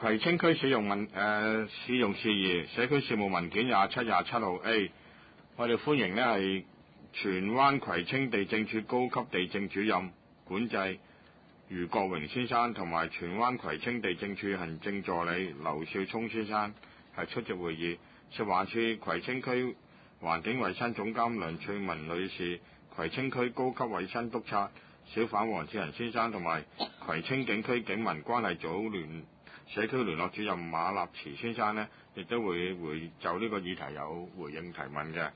葵青區使用事宜社區事務文件27號 A， 我哋歡迎呢係荃灣葵青地政處高級地政主任管制余國榮先生同埋荃灣葵青地政處行政助理劉少聰先生係出席會議。食環署葵青區環境衛生總監梁翠文女士、葵青區高級衛生督察小販黃志仁先生同埋葵青警區警民關係組社區聯絡主任馬立慈先生呢，亦都會就呢個議題有回應提問嘅。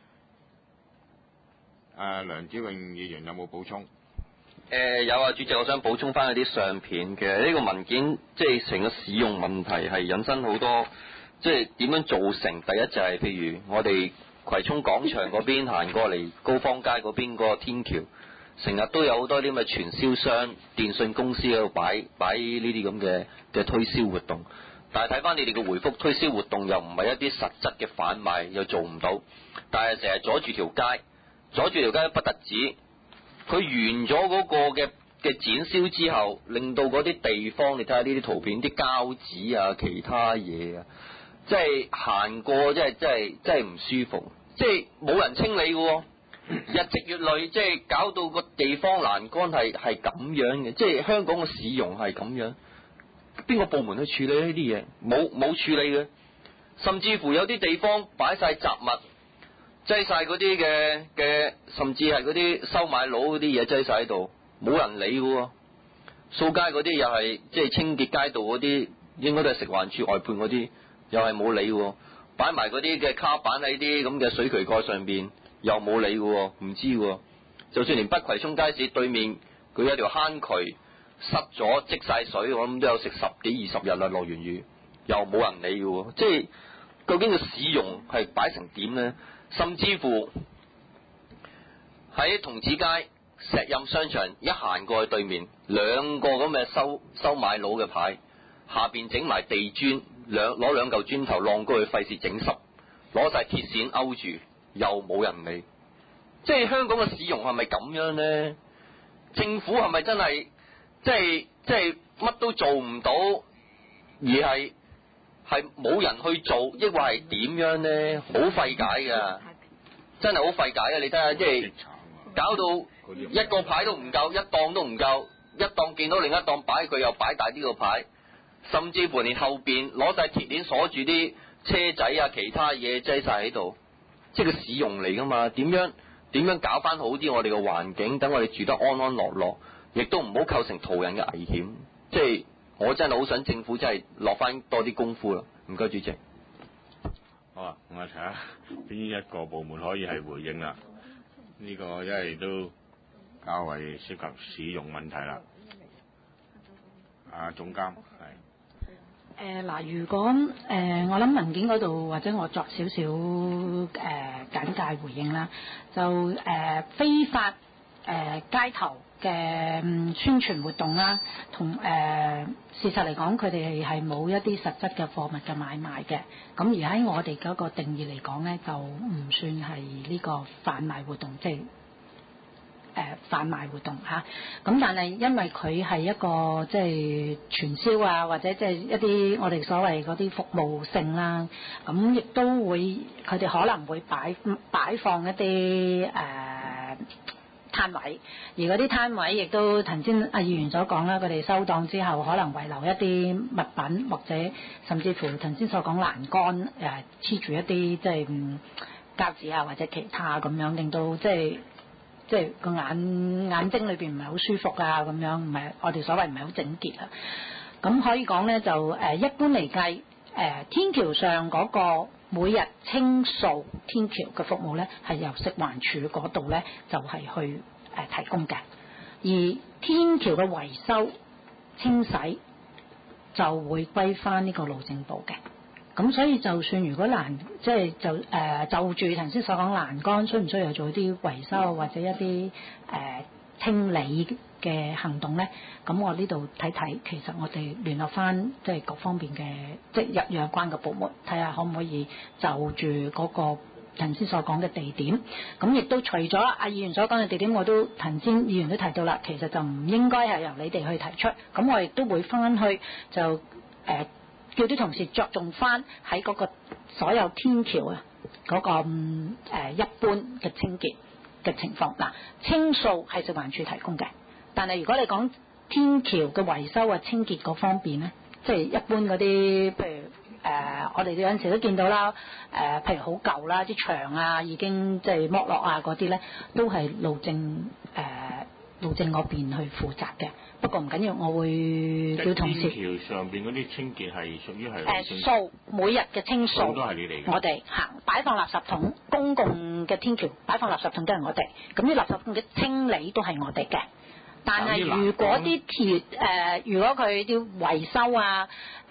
梁子穎議員有冇補充？ 有啊，主席，我想補充翻一啲相片嘅呢個文件，即係成個使用問題係引申好多，即係點樣造成？第一就係譬如我哋葵涌廣場嗰邊行過嚟高坊街嗰邊嗰個天橋，成日都有好多啲咁嘅傳銷商、電信公司喺度擺呢啲咁嘅推銷活動。但係睇翻你哋嘅回覆，推銷活動又唔係一啲實質嘅販賣，又做唔到，但係成日阻住條街不特止。佢完咗嗰個嘅展銷之後，令到嗰啲地方，你睇下呢啲圖片，啲膠紙啊，其他嘢啊，即係行過，真係唔舒服，即係冇人清理嘅，日積月累，即係搞到個地方欄杆係咁樣嘅，即係香港嘅市容係咁樣，邊個部門去處理呢啲嘢？冇處理嘅，甚至乎有啲地方擺晒雜物。擠晒嗰啲嘅，甚至係嗰啲收買佬嗰啲嘢擠晒喺度，冇人理嘅。掃街嗰啲又係即係清潔街道嗰啲，應該都係食環署外判嗰啲，又係冇理嘅。擺埋嗰啲嘅卡板喺啲咁嘅水渠蓋上邊，又冇理嘅，唔知嘅。就算連北葵涌街市對面，佢有條坑渠塞咗積晒水，我諗都有食10幾20日啦，落完雨又冇人理嘅。即係究竟個市容係擺成點呢？甚至乎喺童子街石蔭商場一行過去對面，2個咁嘅收買佬嘅牌，下邊整埋地磚，攞2嚿磚頭晾過去，費事整濕，攞晒鐵線勾住，又冇人理。即係香港嘅市容係咪咁樣呢？政府係咪真係即係乜都做唔到，而係冇人去做，抑或係點樣呢？好費解噶，真係好費解啊！你睇下，即係搞到一個牌都唔夠，一檔都唔夠，一檔見到另一檔擺，佢又擺大啲個牌，甚至乎連後邊攞晒鐵鏈鎖住啲車仔啊，其他嘢擠晒喺度，即係個市容嚟噶嘛？點樣搞翻好啲我哋嘅環境，等我哋住得安安樂樂，亦都唔好構成途人嘅危險，即係。我真係好想政府真係落翻多啲功夫啦，唔該主席。 好啊，我睇下邊一個部門可以係回應啦。呢個因為都較為涉及市容問題啦。總監係。 嗱，如果我諗文件嗰度或者我作少少簡介回應啦，就非法街頭嘅宣傳活動啦，同事實嚟講，佢哋係冇一啲實質嘅貨物嘅買賣嘅。咁而喺我哋嗰個定義嚟講咧，就唔算係呢個販賣活動，即係販賣活動嚇。咁但係因為佢係一個即係傳銷啊，或者即係一啲我哋所謂嗰啲服務性啦，咁亦都會佢哋可能會擺放一啲攤位，而嗰啲攤位亦都頭先阿議員所講啦，佢哋收檔之後可能遺留一啲物品，或者甚至乎頭先所講欄杆黐住一啲即係膠紙啊，或者其他咁樣，令到即係個眼睛裏邊唔係好舒服啊，咁樣唔係我哋所謂唔係好整潔啊。咁可以講咧，就一般嚟計，天橋上嗰個每日清掃天橋嘅服務咧，係由食環署嗰度咧就係去提供嘅，而天橋嘅維修清洗就會歸翻呢個路政部嘅。咁所以就算如果即係就住頭先所講欄杆，需唔需要做啲維修或者一啲清理嘅行動咧？咁我呢度睇睇，其實我哋聯絡翻即係各方面嘅即係有關嘅部門，睇下可唔可以就住嗰個頭先所講嘅地點。咁亦都除咗阿議員所講嘅地點，我都頭先議員都提到啦，其實就唔應該係由你哋去提出。咁我亦都會翻去就叫啲同事着重翻喺嗰個所有天橋啊嗰個一般嘅清潔嘅情況。嗱，清掃係食環署提供嘅，但係如果你講天橋嘅維修啊清潔嗰方面咧，即係一般嗰啲譬如我哋有陣時都見到啦，譬如好舊啦，啲牆啊已經即係剝落啊嗰啲咧，都係路政嗰邊去負責嘅。不過唔緊要，我會叫同事。 天橋上邊嗰啲清潔係屬於係掃每日嘅清掃都係你嚟嘅。 我哋行擺放垃圾桶，公共嘅天橋擺放垃圾桶都係我哋，咁啲垃圾桶嘅清理都係我哋嘅。但係如果啲如果佢要維修啊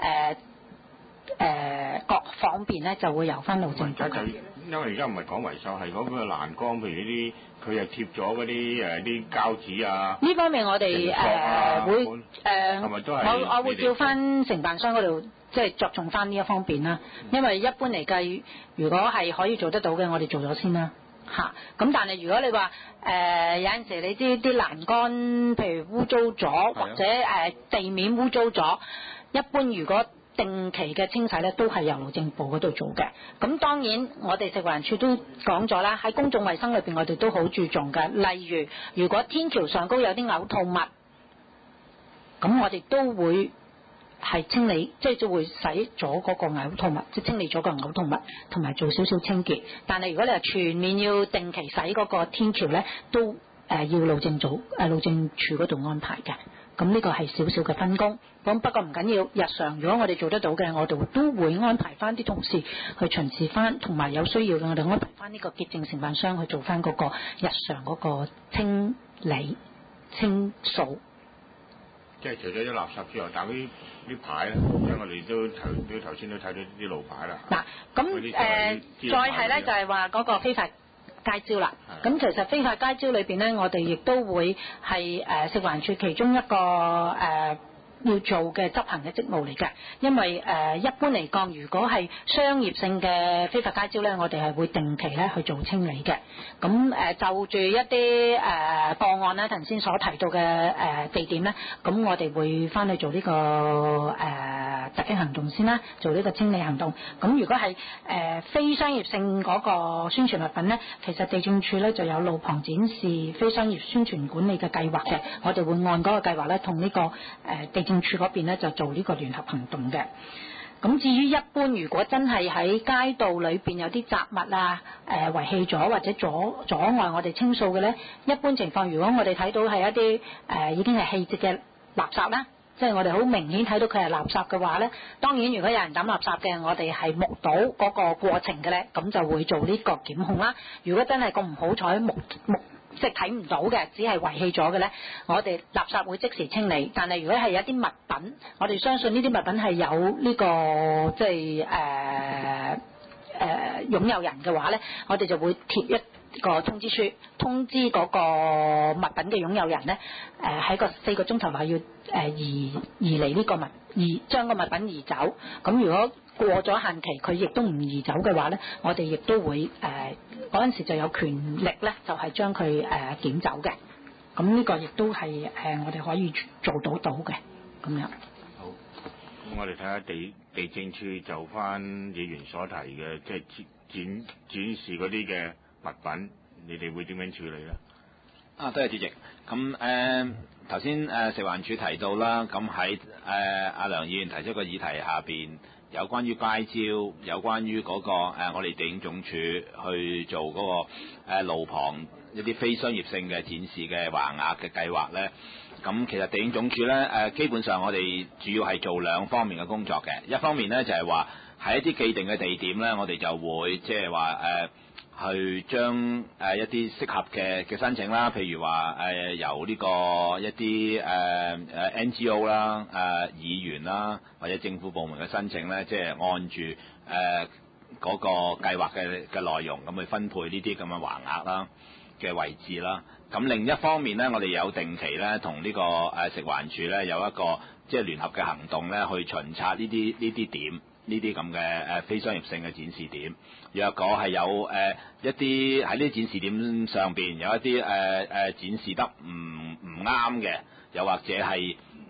各方面咧，就會由翻路政局。 因為而家唔係講維修，係嗰個欄杆，譬如呢啲佢又貼咗嗰啲啲膠紙啊。呢方面我哋會係咪都係我會叫翻承辦商嗰度，即係着重翻呢一方面啦。因為一般嚟計，如果係可以做得到嘅，我哋做咗先啦。嚇，咁但係如果你話有陣時你知啲欄杆譬如污糟咗，或者地面污糟咗，一般如果定期嘅清洗咧，都係由路政部嗰度做嘅。咁當然我哋食環署都講咗啦，喺公眾衛生裏邊我哋都好注重嘅。例如如果天橋上高有啲嘔吐物，咁我哋都會係清理，即係就會洗咗嗰個嘔吐物，即係清理咗個嘔吐物，同埋做少少清潔。但係如果你話全面要定期洗嗰個天橋咧，都要路政署嗰度安排嘅。咁呢個係少少嘅分工，咁不過唔緊要。日常如果我哋做得到嘅，我哋都會安排翻啲同事去巡視翻，同埋有需要嘅我哋安排翻呢個潔淨承辦商去做翻嗰個日常嗰個清理清掃。即係除咗啲垃圾之外，但係啲牌咧，因為我哋都頭先都睇到啲路牌啦。嗱，咁再係咧就係話嗰個非法街招啦，咁其實非法街招裏邊咧，我哋亦都會係食環署其中一個要做嘅執行嘅職務嚟嘅，因為一般嚟講，如果係商業性嘅非法街招咧，我哋係會定期咧去做清理嘅。咁就住一啲個案咧，頭先所提到嘅地點咧，咁我哋會翻去做呢個突擊行動先啦，做呢個清理行動。咁如果係非商業性嗰個宣傳物品咧，其實地政署咧就有路旁展示非商業宣傳管理嘅計劃嘅，我哋會按嗰個計劃咧同呢個地政署嗰邊咧就做呢個聯合行動嘅。咁至於一般如果真係喺街道裏邊有啲雜物啊遺棄咗或者阻礙我哋清掃嘅咧，一般情況如果我哋睇到係一啲已經係棄置嘅垃圾啦，即係我哋好明顯睇到佢係垃圾嘅話咧，當然如果有人抌垃圾嘅，我哋係目睹嗰個過程嘅咧，咁就會做呢個檢控啦。如果真係咁唔好彩即係睇唔到嘅，只係遺棄咗嘅咧，我哋垃圾會即時清理。但係如果係有一啲物品，我哋相信呢啲物品係有呢個即係擁有人嘅話咧，我哋就會貼一個通知書，通知嗰個物品嘅擁有人咧，喺個4個鐘頭內要移離呢個將個物品移走。咁如果過咗限期，佢亦都唔移走嘅話咧，我哋亦都會嗰陣時就有權力咧，就係將佢檢走嘅。咁呢個亦都係我哋可以做到嘅咁樣。好，咁我哋睇下地政處就翻議員所提嘅，即係展示嗰啲嘅物品，你哋會點樣處理咧？ 多謝主席。咁頭先食環署提到啦，咁喺阿梁議員提出個議題下邊，有關於街招，有關於嗰個我哋地政總署去做嗰個路旁一啲非商業性嘅展示嘅橫額嘅計劃咧。咁其實地政總署咧基本上我哋主要係做兩方面嘅工作嘅。一方面咧就係話喺一啲既定嘅地點咧，我哋就會即係話去將一啲適合嘅申請啦，譬如話由呢個一啲NGO 啦、議員啦或者政府部門嘅申請咧，即係按住嗰個計劃嘅內容咁去分配呢啲咁嘅橫額啦嘅位置啦。咁另一方面咧，我哋有定期咧同呢個食環署咧有一個即係聯合嘅行動咧，去巡查呢啲點。呢啲咁嘅非商業性嘅展示點，若果係有一啲喺呢啲展示點上邊有一啲展示得唔啱嘅，又或者係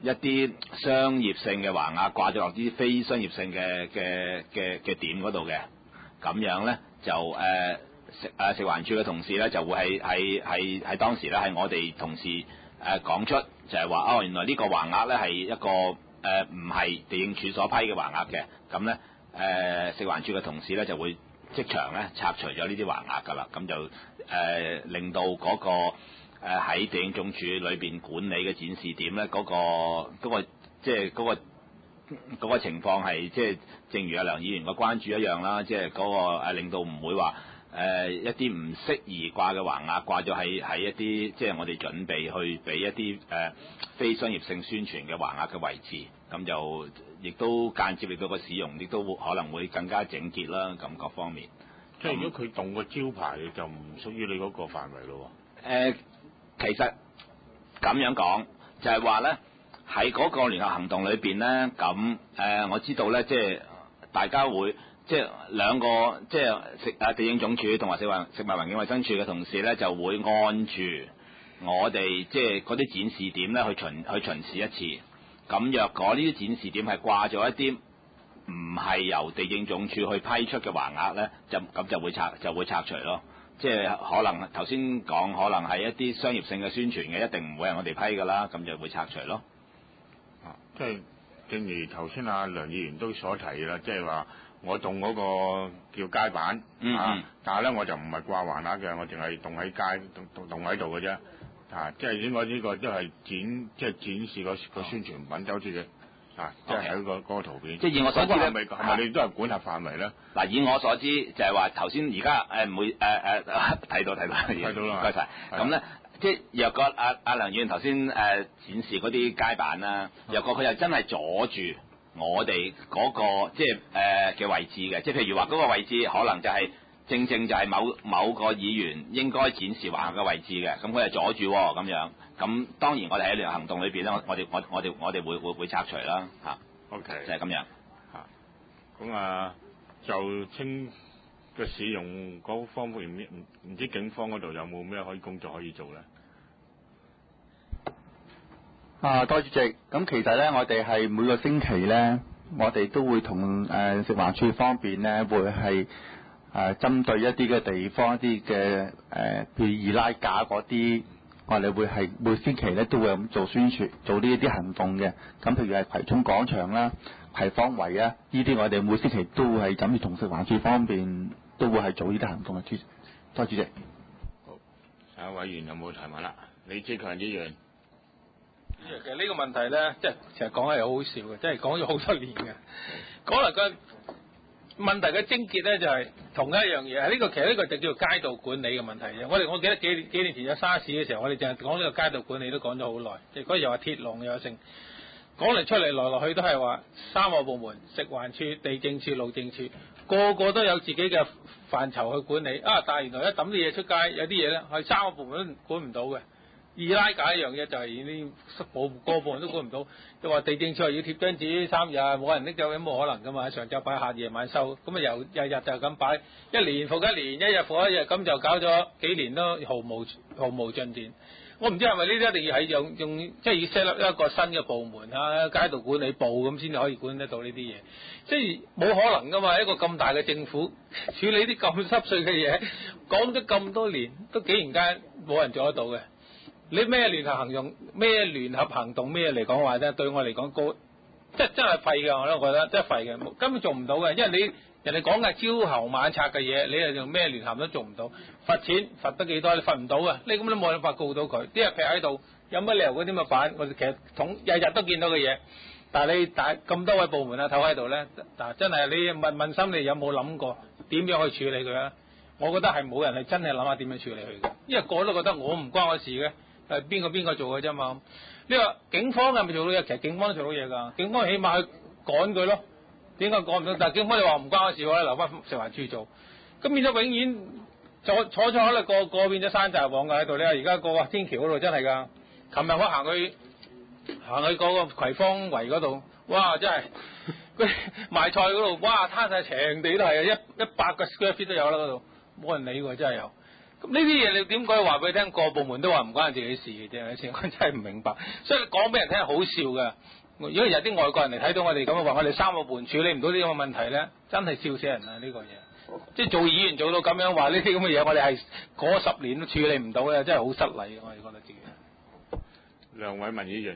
一啲商業性嘅橫額掛咗落啲非商業性嘅點嗰度嘅，咁樣咧就食環署嘅同事咧就會喺當時咧係我哋同事講出，就係話哦，原來呢個橫額咧係一個唔係地政署所批嘅橫額嘅，咁咧食環署嘅同事咧就會即場咧拆除咗呢啲橫額㗎啦，咁就令到嗰個喺地政總署裏邊管理嘅展示點咧，嗰個即係嗰個情況係即係正如阿梁議員嘅關注一樣啦，即係嗰個令到唔會話一啲唔適宜掛嘅橫額掛咗喺一啲即係我哋準備去俾一啲非商業性宣傳嘅橫額嘅位置，咁就亦都間接令到個使用亦都可能會更加整潔啦，咁各方面。 即係如果佢動個招牌就唔屬於你嗰個範圍咯喎。其實咁樣講就係話咧，喺嗰個聯合行動裏邊咧，咁我知道咧，即係大家會即係兩個即係地政總署同埋食物環境衞生署嘅同事咧，就會按住我哋即係嗰啲展示點咧去巡視一次。咁若果呢啲展示點係掛咗一啲唔係由地政總署去批出嘅橫額咧，就會拆除咯。即係可能頭先講，可能係一啲商業性嘅宣傳嘅，一定唔會係我哋批㗎啦，咁就會拆除咯。 即係正如頭先阿梁議員都所提啦，即係話我動嗰個叫街板但係咧我就唔係掛橫額嘅，我淨係動喺街動喺度嘅啫。即係應該呢個都係展示個宣傳品就好似嘅。即係喺嗰個圖片。即係以我所知咧，係咪你都係管轄範圍咧？ 嗱，以我所知就係話頭先而家唔會睇到啦，唔該晒。咁咧，即係若果阿梁議員頭先展示嗰啲街板啦，若果佢又真係阻住我哋嗰個即係嘅位置嘅，即係譬如話嗰個位置可能就係正就係某個議員應該展示橫額嘅位置嘅，咁佢係阻住咁樣。咁當然我哋喺聯合行動裏邊咧，我哋會拆除啦嚇。 OK， 就係咁樣嚇。咁就清嘅使用嗰方面唔知警方嗰度有冇咩工作可以做咧？ 多謝主席。咁其實咧，我哋係每個星期咧，我哋都會同食環署方面咧，會係針對一啲嘅地方一啲嘅譬如易拉架嗰啲。我哋會係每星期咧都會咁做宣傳，做呢一啲行動嘅。咁譬如係葵涌廣場啦、葵芳圍啊，呢啲我哋每星期都會係咁同食環署方面都會係做呢啲行動嘅。多謝主席。 好，下一位議員有冇提問啦？李志強議員。 其實呢個問題咧，即係其實講係好好笑嘅，即係講咗好多年嘅。講嚟個問題嘅症結咧就係同一樣嘢，其實呢個就叫做街道管理嘅問題啫。我記得幾年前有沙士嘅時候，我哋淨係講呢個街道管理都講咗好耐，即係嗰日又話鐵籠又剩，講嚟出嚟來來去都係話三個部門：食環署、地政署、路政署，個個都有自己嘅範疇去管理。但係原來一抌啲嘢出街，有啲嘢咧係三個部門都管唔到嘅。易拉架一樣嘢就係呢個部門都管唔到，就話地政署要貼張紙3日，冇人拎走，咁冇可能噶嘛？上晝擺下，夜晚收，咁啊由日就咁擺，一年復一年，一日復一日，咁就搞咗幾年都毫無進展。我唔知係咪呢啲一定要係用即係要 set up 一個新嘅部門街道管理部咁先至可以管得到呢啲嘢，即係冇可能噶嘛！一個咁大嘅政府處理啲咁濕碎嘅嘢，講咗咁多年，都竟然間冇人做得到嘅。你咩聯合行動咩嚟講話咧？對我嚟講真係廢嘅，我都覺得真係廢嘅，根本做唔到嘅。因為人哋講嘅朝喉晚拆嘅嘢，你係用咩聯合都做唔到。罰錢罰得幾多？你罰唔到嘅，你咁都冇辦法告到佢。啲人劈喺度，有乜理由嗰啲咁嘅板？我哋其實日日都見到嘅嘢，但係你咁多位部門唞喺度咧，真係你問心，你有冇諗過點樣去處理佢啊？我覺得係冇人係真係諗下點樣處理佢嘅，因為個個都覺得我唔關我事嘅。邊個做嘅啫嘛？你話警方係咪做到嘢？其實警方都做到嘢㗎，警方起碼去趕佢咯。點解趕唔到？但係警方你話唔關我事喎，留翻食環署做。咁變咗永遠坐可能個變咗山寨王㗎喺度。你話而家個天橋嗰度真係㗎。琴日我行去嗰個葵芳圍嗰度，哇！真係佢賣菜嗰度，哇！攤晒成地都係100個 square feet 都有啦嗰度，冇人理喎，真係有。 咁呢啲嘢你點解話俾佢聽？個部門都話唔關自己事嘅啫，我真係唔明白。所以你講俾人聽係好笑㗎。如果有啲外國人嚟睇到我哋咁嘅話，我哋3個部門處理唔到呢咁嘅問題咧，真係笑死人啦！呢個嘢，即係做議員做到咁樣話呢啲咁嘅嘢，我哋係嗰10年都處理唔到嘅，真係好失禮嘅，我哋覺得自己。 梁偉文議員，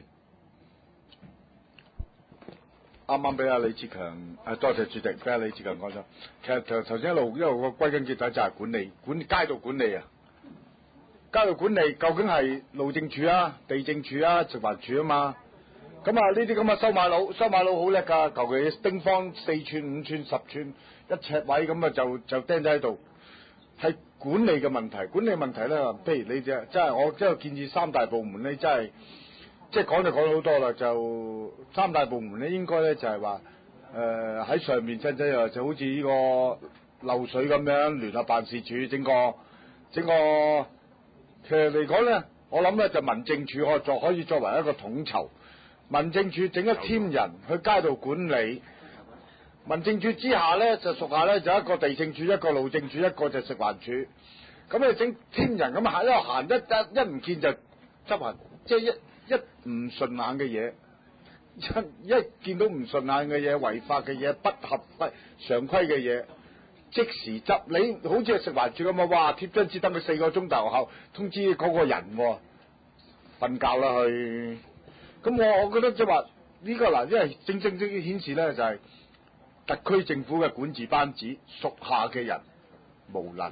啱啱俾阿李志強，多謝主席，俾阿李志強講咗。其實頭先一路個歸根結底就係管理街道管理啊。街道管理究竟係路政署啊、地政署啊、食環署啊嘛。咁啊呢啲咁嘅收買佬好叻㗎，求其丁方4寸、5寸、10寸1尺位咁啊就釘咗喺度。係管理嘅問題，管理問題咧，譬如你真係我真係建議3大部門咧，真係即係講就講好多啦，就3大部門咧應該咧就係話喺上面真就好似呢個漏水咁樣，聯合辦事處整個，其實嚟講咧，我諗咧就民政處可以作為一個統籌，民政處整一 team 人去街道管理。民政處之下咧，就屬下咧就一個地政處，一個路政處，一個就食環署。咁你整天人咁行一路行一唔見就執行，即係一唔順眼嘅嘢，一見到唔順眼嘅嘢、違法嘅嘢、不合常規嘅嘢，即時執。你好似係食環署咁啊，哇！貼張紙等佢4個鐘頭後通知嗰個人瞓覺啦去。咁我覺得即係話呢個嗱，因為正顯示咧就係、特區政府嘅管治班子屬下嘅人無能，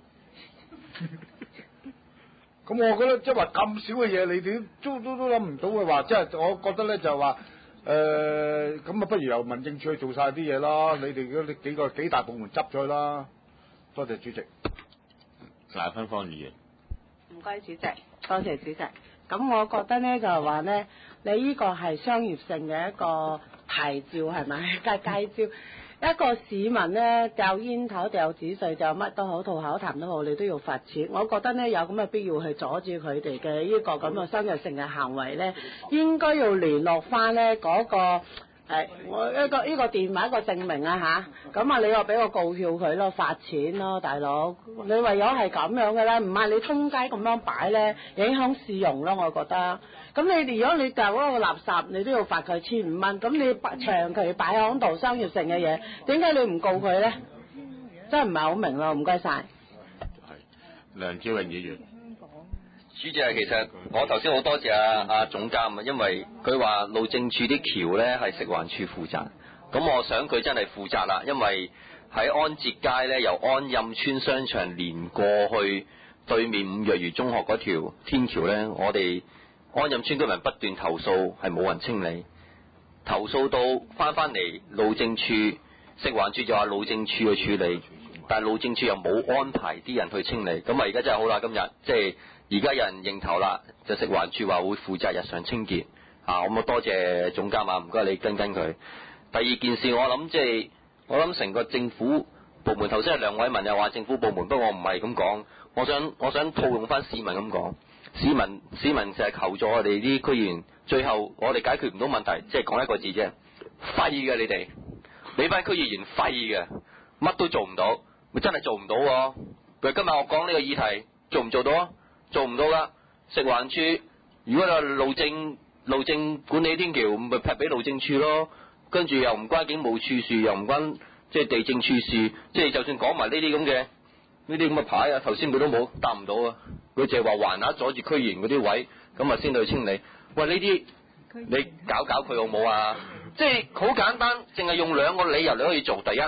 咁我覺得即係話咁少嘅嘢，你哋都諗唔到嘅話，即係我覺得咧就話咁啊，不如由民政處去做晒啲嘢啦，你哋幾大部門執咗啦。多謝主席。 賴芬芳議員， 唔該主席，多謝主席。咁我覺得咧就係話咧，你呢個係商業性嘅一個牌照係咪？街招一個市民咧掉煙頭、掉紙碎、掉乜都好、吐口痰都好，你都要罰錢。我覺得咧有咁嘅必要去阻住佢哋嘅呢個咁嘅商業性嘅行為咧，應該要聯絡翻咧嗰個。我呢個電話一個證明啊吓，咁啊你又俾我告票佢咯，罰錢咯，大佬，你唯有係咁樣嘅啦，唔係你通街咁樣擺咧，影響市容咯，我覺得。咁你如果你掉嗰個垃圾，你都要罰佢1500蚊，咁你長期擺喺度商業性嘅嘢，點解你唔告佢咧？真係唔係好明咯，唔該晒。 係梁志榮議員。 主席，其實我頭先好多謝阿總監啊，因為佢話路政署啲橋咧係食環署負責，咁我想佢真係負責啦，因為喺安捷街咧由安蔭村商場連過去對面伍若瑜中學嗰條天橋咧，我哋安蔭村居民不斷投訴係冇人清理，投訴到翻嚟路政署食環署就話路政署去處理，但係路政署又冇安排啲人去清理，咁啊而家真係好啦，今日即係。而家有人認頭啦，就食環署話會負責日常清潔，我多謝總監啊，唔該你跟佢。第二件事我諗成個政府部門，頭先係梁偉文又話政府部門，不過我唔係咁講，我想套用翻市民咁講，市民成日求助我哋啲區議員，最後我哋解決唔到問題，即係講一個字啫，廢嘅你班區議員廢嘅，乜都做唔到，咪真係做唔到喎。譬如今日我講呢個議題，做唔做到啊？做唔到啦！食環署如果你話路政管理天橋，咪劈俾路政處咯。跟住又唔關警務處事，又唔關即係地政處事，即係就算講埋呢啲咁嘅牌啊，頭先佢都冇答唔到啊。佢淨係話橫額阻住區議員嗰啲位，咁啊先去清理。喂，呢啲你搞佢好冇啊？即係好簡單，淨係用2個理由你可以做。第一，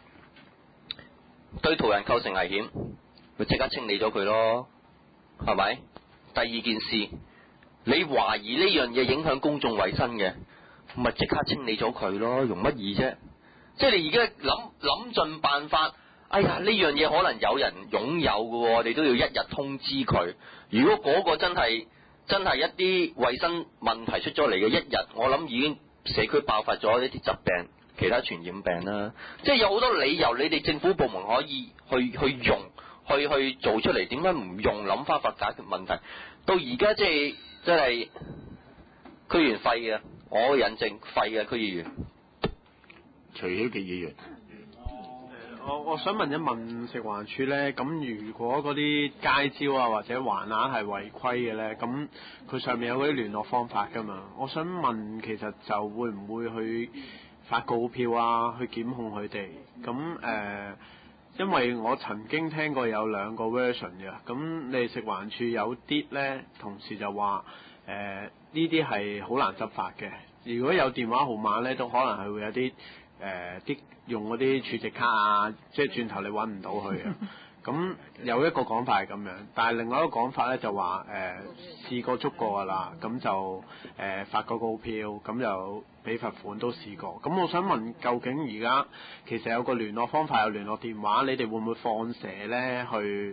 對途人構成危險，咪即刻清理咗佢咯。係咪？第二件事，你懷疑呢樣嘢影響公眾衛生嘅，咪即刻清理咗佢咯，容乜易啫？即係你而家諗盡辦法，哎呀呢樣嘢可能有人擁有嘅，你都要一日通知佢。如果嗰個真係一啲衛生問題出咗嚟嘅一日，我諗已經社區爆發咗一啲疾病、其他傳染病啦。即係有好多理由，你哋政府部門可以去用。去做出嚟，點解唔用諗方法解決問題？到而家即係真係區議員廢嘅，我引證廢嘅區議員。 徐曉傑議員。 我想問一問食環署咧，咁如果嗰啲街招啊或者橫額係違規嘅咧，咁佢上面有嗰啲聯絡方法㗎嘛？我想問，其實就會唔會去發告票啊，去檢控佢哋？咁因為我曾經聽過有兩個 version 嘅，咁你食環署有啲咧同事就話呢啲係好難執法嘅，如果有電話號碼咧，都可能係會有啲用嗰啲儲值卡啊，即係轉頭你揾唔到佢啊。咁有一個講法係咁樣，但係另外一個講法咧就話試過捉過㗎啦，咁就發個告票，咁就俾罰款都試過。咁我想問，究竟而家其實有個聯絡方法，有聯絡電話，你哋會唔會放蛇咧去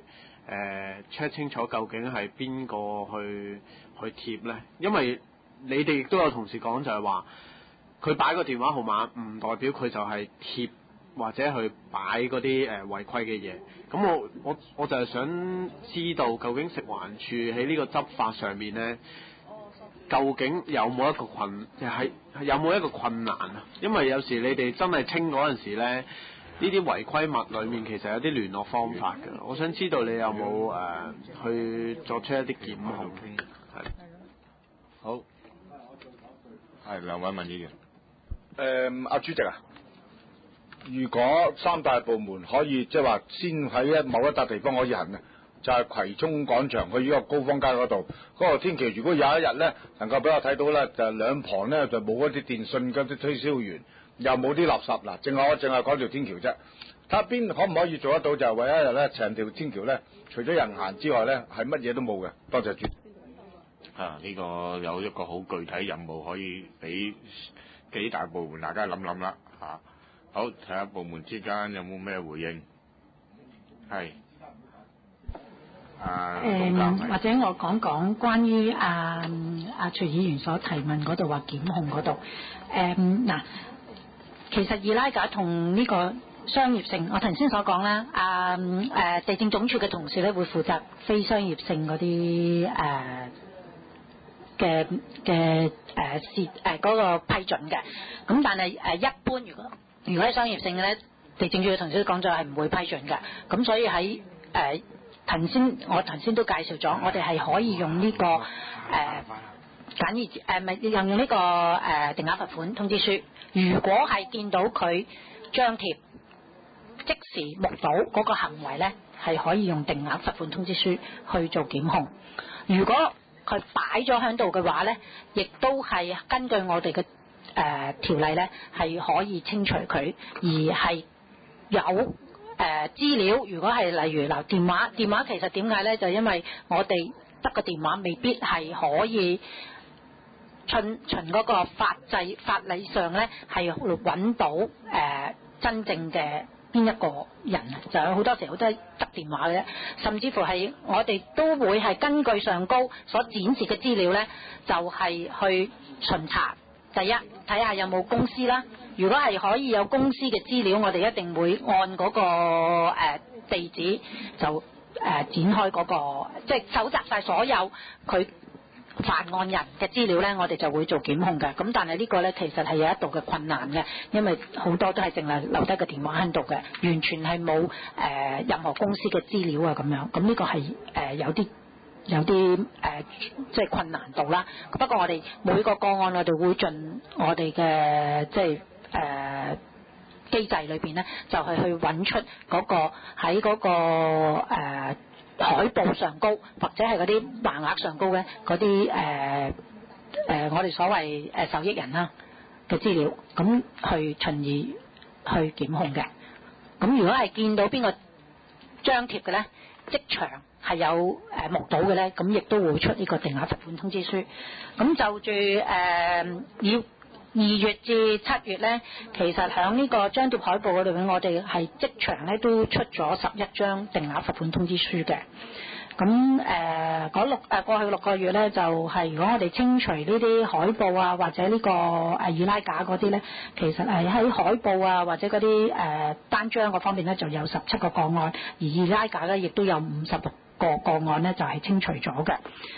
check 清楚究竟係邊個去貼咧？因為你哋亦都有同事講就係話，佢擺個電話號碼唔代表佢就係貼或者去擺嗰啲違規嘅嘢。咁我就係想知道究竟食環署喺呢個執法上面咧，究竟有冇一個有冇一個困難啊？因為有時你哋真係清嗰陣時咧，呢啲違規物裡面其實有啲聯絡方法㗎。我想知道你有冇去作出一啲檢控？係。 好。 係兩位民議員。 阿主席啊，如果三大部門可以即係話先喺某一笪地方可以行嘅，就係葵涌廣場去呢個高坊街嗰度，嗰個天橋如果有一日咧能夠俾我睇到咧，就兩旁咧就冇嗰啲電信嗰啲推銷員，又冇啲垃圾嗱，淨係講條天橋啫。睇下邊可唔可以做得到，就係為一日咧成條天橋咧，除咗人行之外咧，係乜嘢都冇嘅。多謝主席。 呢個有一個好具體任務可以俾幾大部門大家諗諗啦嚇。好，睇下部門之間有冇咩回應。係。 或者我講講關於徐議員所提問嗰度話檢控嗰度。嗱，其實二拉架同呢個商業性，我頭先所講啦，地政總署嘅同事咧會負責非商業性嗰啲嗰個批准嘅。咁但係一般如果係商業性嘅咧，地政署嘅同事都講咗係唔會批准嘅。咁所以喺我頭先都介紹咗，我哋係可以用呢個簡易用呢個定額罰款通知書。如果係見到佢張貼，即時目睹嗰個行為咧，係可以用定額罰款通知書去做檢控。如果佢擺咗喺度嘅話咧，亦都係根據我哋嘅條例咧，係可以清除佢，而係有資料。如果係例如嗱電話其實點解咧？就因為我哋得個電話未必係可以循嗰個法例上咧係揾到真正嘅邊一個人，就有好多時好多得電話嘅啫，甚至乎係我哋都會係根據上高所展示嘅資料咧，就係去巡查。第一睇下有冇公司啦，如果係可以有公司嘅資料，我哋一定會按嗰個地址就展開嗰個，即係搜集晒所有佢犯案人嘅資料咧，我哋就會做檢控嘅。咁但係呢個咧其實係有一度嘅困難嘅，因為好多都係淨係留低個電話喺度嘅，完全係冇任何公司嘅資料啊咁樣。咁呢個係有啲即係困難度啦。不過我哋每個個案我哋會盡我哋嘅即係機制裏邊咧，就係去揾出嗰個喺嗰個海報上高或者係嗰啲橫額上高嘅嗰啲我哋所謂受益人啦嘅資料，咁去循而去檢控嘅。咁如果係見到邊個張貼嘅咧，即場係有目睹嘅咧，咁亦都會出呢個定額罰款通知書。咁就住要2月至7月咧，其實喺呢個張貼海報嗰度咧，我哋係即場咧都出咗11張定額罰款通知書嘅。咁過去6個月咧，就係如果我哋清除呢啲海報啊，或者呢個易拉架嗰啲咧，其實係喺海報啊或者嗰啲單張嗰方面咧，就有17個個案，而易拉架咧亦都有56個個案咧，就係清除咗嘅。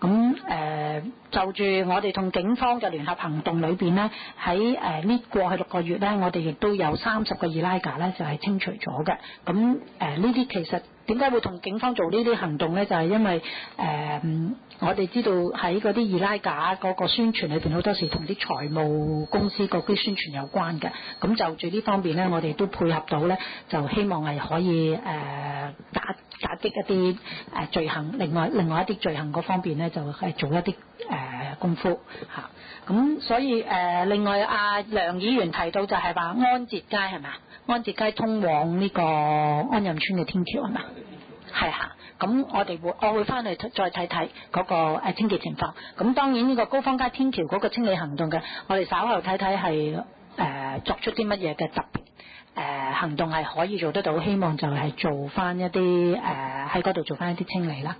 就住我哋同警方嘅聯合行動裏邊咧，喺呢過去6個月咧，我哋亦都有30個伊拉架咧就係清除咗嘅。咁呢啲其實點解會同警方做呢啲行動咧？就係因為我哋知道喺嗰啲伊拉架嗰個宣傳裏邊，好多時同啲財務公司嗰啲宣傳有關嘅。咁就住呢方面咧，我哋都配合到咧，就希望係可以打擊一啲罪行，另外一啲罪行嗰方面咧，就係做一啲功夫嚇。咁所以另外梁議員提到就係話安捷街係咪啊？安捷街通往呢個安蔭村嘅天橋係咪啊？係嚇。咁我會翻去再睇睇嗰個清潔情況。咁當然呢個高坊街天橋嗰個清理行動嘅，我哋稍後睇睇係作出啲乜嘢嘅特別行動係可以做得到，希望就係做翻一啲喺嗰度做翻一啲清理啦。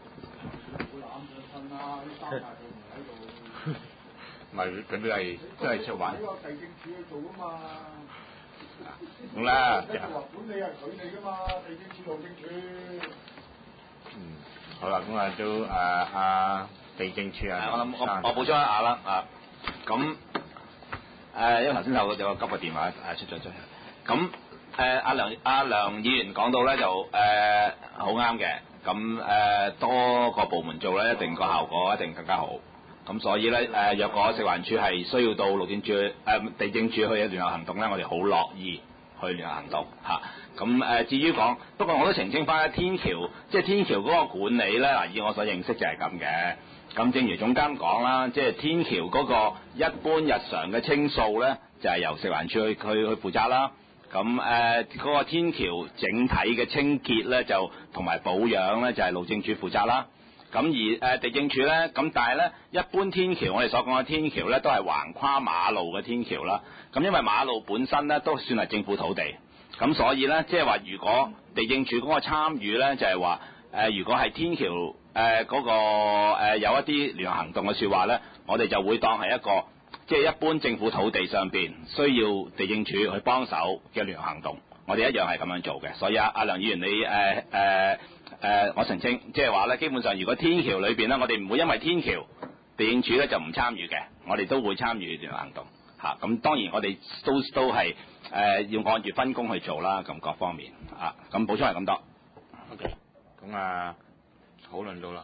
咪佢都係真係出玩。 呢個地政處去做噶嘛。 好啦。 一個管理係佢哋噶嘛，地政處、路政處。 好啦，咁都地政處我補充一下啦，咁因為頭先有個急嘅電話出咗出嚟，咁阿梁議員講到咧就好啱嘅，咁多個部門做咧，一定個效果一定更加好。咁所以咧若果食環署係需要到路政處地政處去聯合行動咧，我哋好樂意去聯合行動嚇。咁至於講，不過我都澄清翻天橋，即係天橋嗰個管理咧，以我所認識就係咁嘅。咁正如總監講啦，即係天橋嗰個一般日常嘅清掃咧，就係由食環署去負責啦。咁嗰個天橋整體嘅清潔咧，就同埋保養咧，就係路政署負責啦。咁而地政處咧，咁但係咧，一般天橋我哋所講嘅天橋咧，都係橫跨馬路嘅天橋啦。咁因為馬路本身咧都算係政府土地。咁所以咧，即係話，如果地政處嗰個參與咧，就係話如果係天橋嗰個有一啲聯合行動嘅説話咧，我哋就會當係一個即係一般政府土地上邊需要地政處去幫手嘅聯合行動，我哋一樣係咁樣做嘅。所以阿梁議員你我澄清，即係話咧，基本上如果天橋裏邊咧，我哋唔會因為天橋地政處咧就唔參與嘅，我哋都會參與聯合行動嚇。咁當然我哋都係。要按月分工去做啦，咁各方面咁補充係咁多。 OK， 咁討論到啦。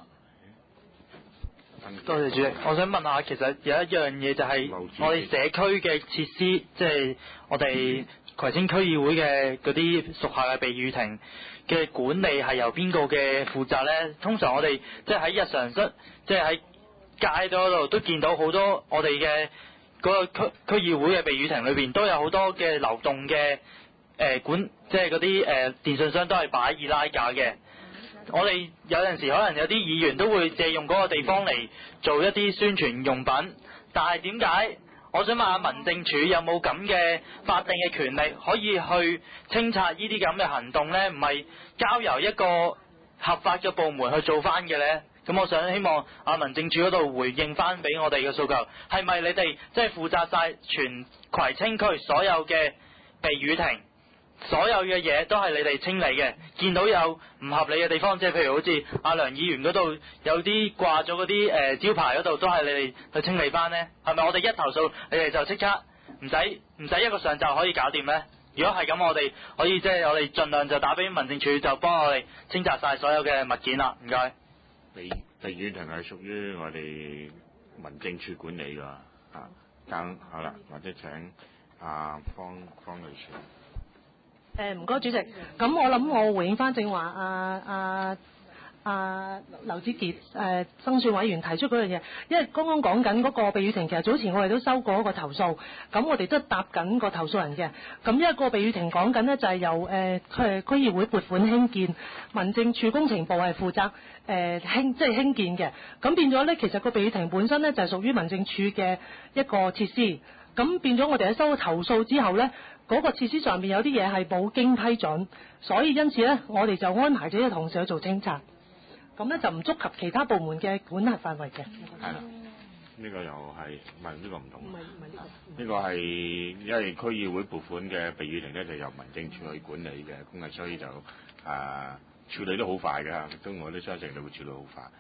多謝主席，我想問下，其實有一樣嘢就係我哋社區嘅設施，即係我哋葵青區議會嘅嗰啲屬下嘅避雨亭嘅管理係由邊個嘅負責呢？通常我哋即係喺日常即係喺街嗰度都見到好多我哋嘅。嗰個區議會嘅避雨亭裏邊都有好多嘅流動嘅即係嗰啲電信商都係擺易拉架嘅。我哋有陣時可能有啲議員都會借用嗰個地方嚟做一啲宣傳用品，但係點解？我想問下民政處有冇咁嘅法定嘅權力可以去清拆呢啲咁嘅行動呢？唔係交由一個合法嘅部門去做翻嘅呢？咁我想希望民政處嗰度回應翻俾我哋嘅訴求，係咪你哋即係負責晒全葵青區所有嘅避雨亭，所有嘅嘢都係你哋清理嘅？見到有唔合理嘅地方，即係譬如好似阿梁議員嗰度有啲掛咗嗰啲招牌嗰度，都係你哋去清理翻呢？係咪我哋一投訴，你哋就即刻唔使一個上晝可以搞掂呢？如果係咁，我哋可以即係我哋盡量就打俾民政處，就幫我哋清拆晒所有嘅物件啦。唔該。 避雨亭係屬於我哋民政處管理㗎，好啦，或者請方女士。 唔該主席，咁我諗我回應翻正話劉子傑增選委員提出嗰樣嘢，因為剛剛講緊嗰個避雨亭，其實早前我哋都收過一個投訴，咁我哋都答緊個投訴人嘅。咁一個避雨亭講緊呢，就係由區議會撥款興建，民政處工程部係負責興建嘅。咁變咗呢，其實個避雨亭本身呢，就係屬於民政處嘅一個設施。咁變咗我哋喺收到投訴之後呢，嗰個設施上面有啲嘢係冇經批准，所以因此呢，我哋就安排咗啲同事去做清拆。咁咧就唔觸及其他部門嘅管轄範圍嘅。係啦， 呢個又係唔係呢個唔同？唔係呢個係因為區議會撥款嘅避雨亭咧，就由民政處去管理嘅，咁所以就處理得好快㗎。我都相信你會處理好快。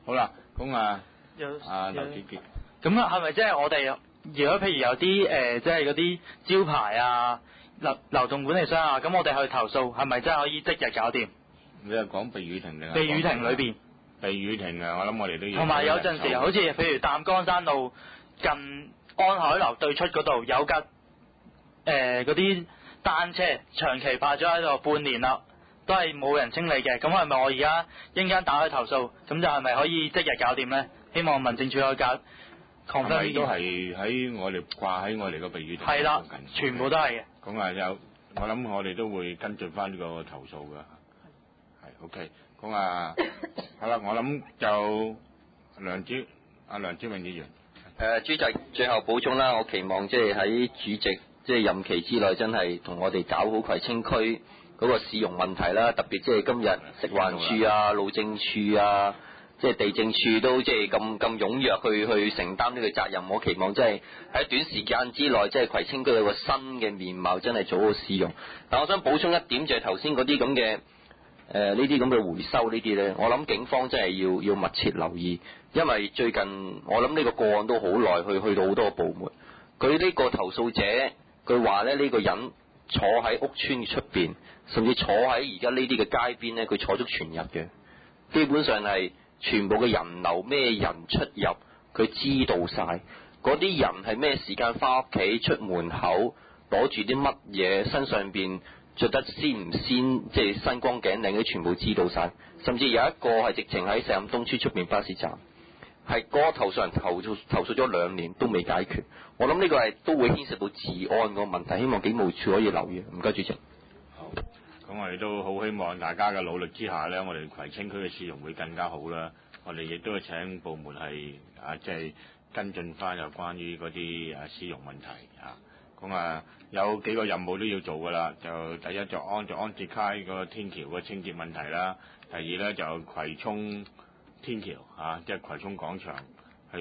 好啦，咁啊， 有劉子傑， 咁係咪即係我哋如果譬如有啲即係嗰啲招牌啊、流動管理商啊，咁我哋去投訴，係咪真係可以即日搞掂？ 你係講避雨亭定係？ 避雨亭裏邊。 避雨亭啊，我諗我哋都要。 同埋有陣時，好似譬如擔桿山路近安海樓對出嗰度有架嗰啲單車長期泊咗喺度半年啦，都係冇人清理嘅。咁係咪我而家一陣間打去投訴，咁就係咪可以即日搞掂咧？希望民政處可以搞。 係咪都係喺我哋掛喺我哋個避雨亭？ 係啦，全部都係嘅。 咁啊我諗我哋都會跟進翻呢個投訴㗎。係 OK， 咁啊好啦，我諗就梁志榮議員。 主席最後補充啦，我期望即係喺主席即係任期之內，真係同我哋搞好葵青區嗰個市容問題啦，特別即係今日食環署啊、路政署啊。即係地政處都即係咁踴躍去承擔呢個責任，我期望即係喺短時間之內，即係葵青區有個新嘅面貌，真係做好市容。但我想補充一點，就係頭先嗰啲咁嘅呢啲咁嘅回收呢啲咧，我諗警方真係要密切留意，因為最近我諗呢個個案都好耐，去到好多個部門。佢呢個投訴者，佢話咧呢個人坐喺屋村出邊，甚至坐喺而家呢啲嘅街邊咧，佢坐足全日嘅，基本上係。全部嘅人流咩人出入，佢知道晒。嗰啲人係咩時間翻屋企、出門口，攞住啲乜嘢，身上邊着得鮮唔鮮，即係身光頸靚，佢全部知道晒。甚至有一個係直情喺石蔭東村出邊巴士站，係嗰個投訴人投訴咗2年都未解決。我諗呢個係都會牽涉到治安個問題，希望警務處可以留意。唔該，主席。 好。咁我哋都好希望大家嘅努力之下咧，我哋葵青區嘅市容會更加好啦。我哋亦都會請部門係即係跟進翻有關於嗰啲市容問題啊。咁有幾個任務都要做噶啦。就第一就安捷街嗰個天橋嘅清潔問題啦。第二咧就葵涌天橋即係葵涌廣場去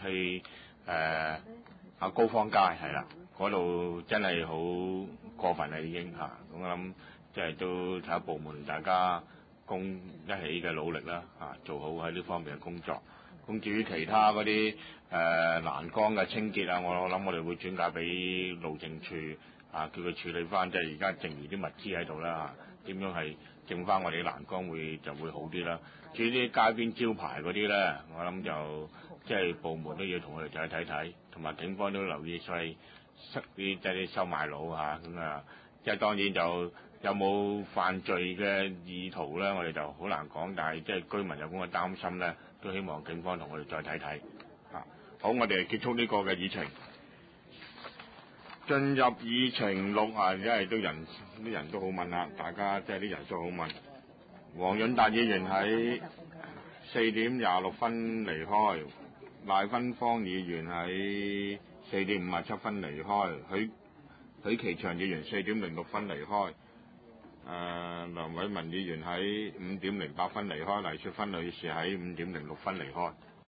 高坊街係啦，嗰度真係好過分啦已經咁我諗。即係都睇下部門大家一起嘅努力啦，做好喺呢方面嘅工作。咁至於其他嗰啲欄杆嘅清潔啊，我諗我哋會轉介俾路政處叫佢處理翻，即係而家剩餘啲物資喺度啦，點樣係整翻我哋欄杆就會好啲啦。至於啲街邊招牌嗰啲咧，我諗就即係部門都要同佢哋再睇睇，同埋警方都留意，所以即係啲收買佬即係當然就。有冇犯罪嘅意圖咧？我哋就好難講，但係即係居民有咁嘅擔心咧，都希望警方同我哋再睇睇。好，我哋結束呢個嘅議程，進入議程6因為啲人都好問啦，大家即係啲人數好問。黃潤達議員喺4點26分離開，賴芬芳議員喺4點57分離開，許其祥議員4點06分離開。梁偉文議員喺5點08分離開，黎雪芬女士喺5點06分離開。